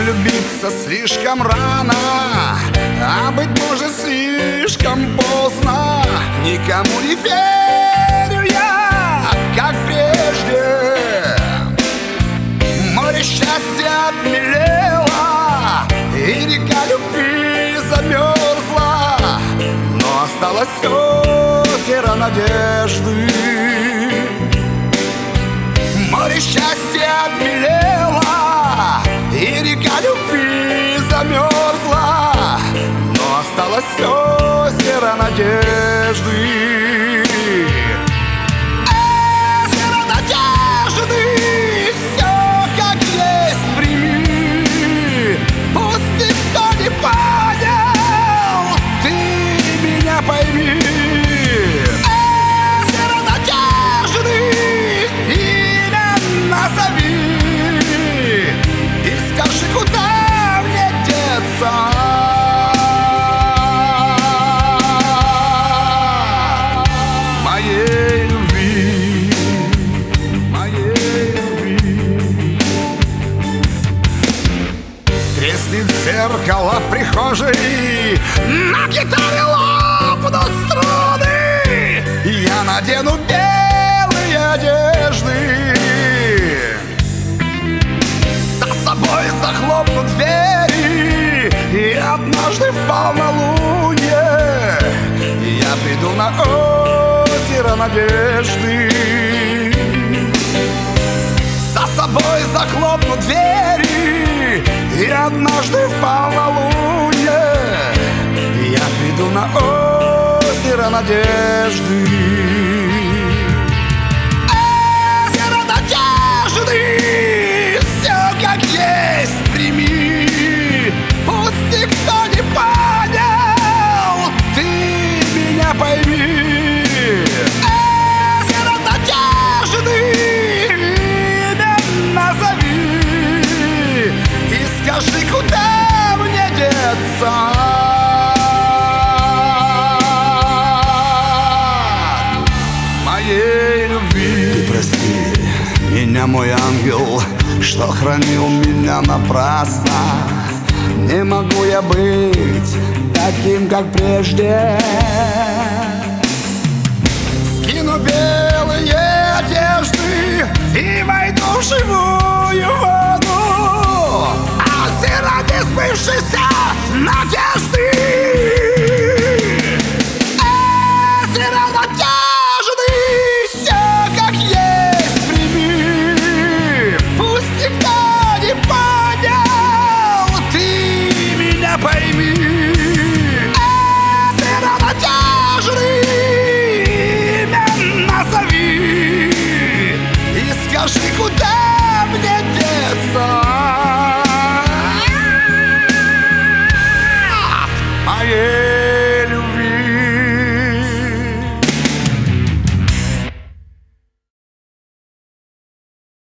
влюбиться слишком рано, а быть может слишком поздно. Никому не верю я, как прежде. Море счастья обмелело, и река любви замерзла, но осталось озеро надежды. Море счастья обмелело, и река любви замерзла, но осталось озеро надежды. Озеро надежды, все как есть прими. Пусть никто не понял, ты меня пойми. Озеро надежды, имя назови и скажи, куда мне деться. Моей любви, моей любви. Треснет зеркало в прихожей, на гитаре лопнут струны, и я надену белые одежды. За собой захлопну двери, и однажды в полнолуние я приду на озеро надежды. За собой захлопну двери, и однажды в полнолуние я приду на озеро надежды. Озеро надежды, все как есть прими. Пусть никто не понял, ты меня пойми. Озеро надежды, имя назови и скажи, куда мне деться. Моей любви. Ты прости меня, мой ангел, что хранил меня напрасно. Не могу я быть таким, как прежде. Скину белые одежды и войду в живую воду. Озеро несбывшейся надежды. Озеро надежды, все как есть прими. Пусть никто не понял, ты меня пойми. Озеро надежды, имя назови и скажи, куда